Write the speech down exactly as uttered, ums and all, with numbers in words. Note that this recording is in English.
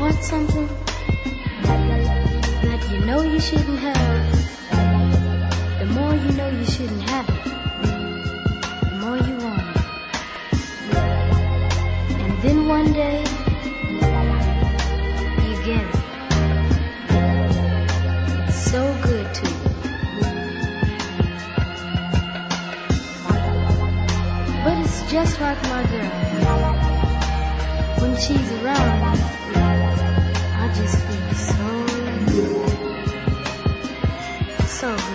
want something that you know you shouldn't have, the more you know you shouldn't have it, the more you want it. And then one day, you get it. It's so good to you. But it's just like my girl. When she's around, I just feel so good. So good.